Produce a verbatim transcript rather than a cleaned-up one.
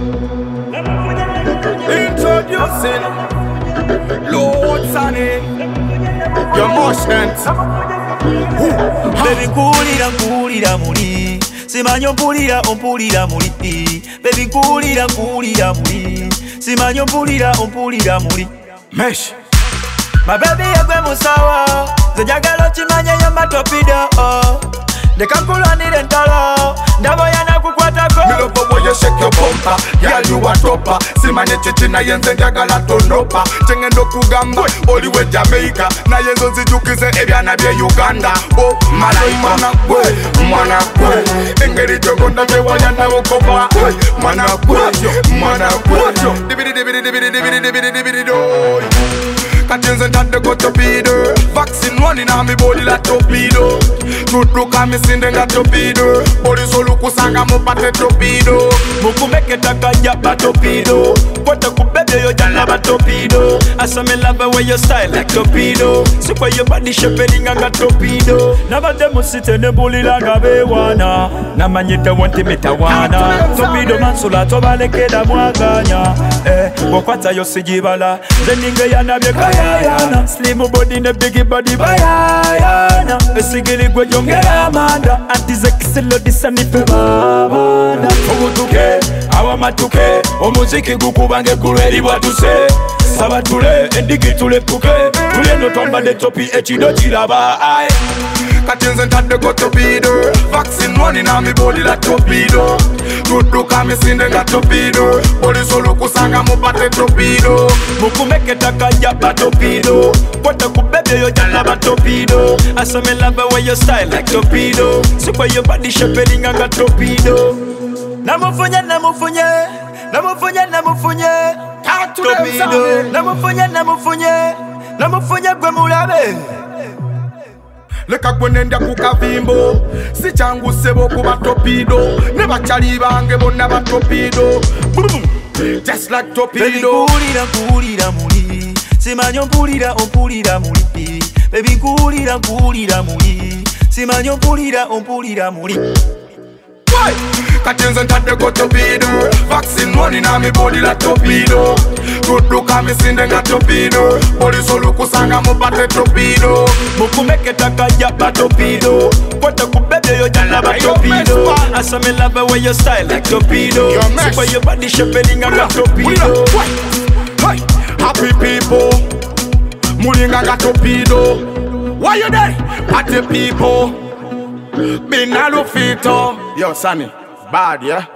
Introducing Lord Sunny, your motions. Baby nkulira nkulira muli simanyo mpulira ompulira muli Baby nkulira nkulira muli simanyo mpulira ompulira muli Mesh My baby yagwe musawa Zajagalo chimanye yo matopido Deka nkulanire ntalo Ndabo yana kukwatako Me love the way you shake your bumper. Girl, you a topper. Simanye chichi na yenze njagala tonopa. Chengendo kugamba Oli we Jamaica. Na yenzo zijukize ebyana bye Uganda. Oh, malai mwana kwe Mwana kwe Engeri jogonda tewanya na ukopa Mwana kwe Mwana kwe Dibidi dibidi dibidi dibidi dibidi dibidi doi Katinze ntade go torpedo Vaccine one in my body la torpedo Truth look at me sinde nga torpedo Body so look usanga mo pate torpedo Mukumeke takanya ba torpedo Kwata kubebe yo jala ba torpedo Asa me love the way you style like torpedo Super your body shaping nga torpedo Nabade musite ne bully langa bewana Namanyite wanti mitawana Torpedo mansula tobaleke da mwaganya Eh, wakwata yo sijibala Zeninge ya nabye kayayana Slim body ne biggie body bayayana Esigili gwe jongera amanda Antize kiselo disanife babana Ogutuke, awa matuke Omuziki gukubange kulweri watuse Sabatule, endigi tulepuke Tulendo tomba de topi echido chiraba ay Katinze ntade go torpedo Vaccine one in my body la torpedo Truth look at me sinde nga torpedo Body so look usanga mo pate torpedo Mukumeke takanya ba torpedo Kwata kubebe yo jala ba torpedo Asa me love the way you style like torpedo Super your body shaping nga torpedo Namufunye namufunye Namufunye namufunye Talk to them, Torpedo Sammy. Namufunye namufunye Namufunye gwe mulabe Leka gwenenda kukavimbo Si changu sebo kuba torpedo Neba chali bange bona ba torpedo Boom, just like Baby torpedo nkulira nkulira muli Simanyo mpulira ompulira muli Baby nkulira nkulira muli Simanyo mpulira ompulira muli Katinze ntade go torpedo Vaccine one in my body la torpedo Truth look at me sinde nga torpedo Body so look usanga mo pate torpedo Mukumeke takanya ba torpedo Kwata kubebe yo jala ba torpedo Asa me love the way you style like torpedo Super your body shaping nga torpedo Hey, happy people Mulinga nga torpedo Why you there? Party people Been a lufito Yo, Sunny, bad, yeah?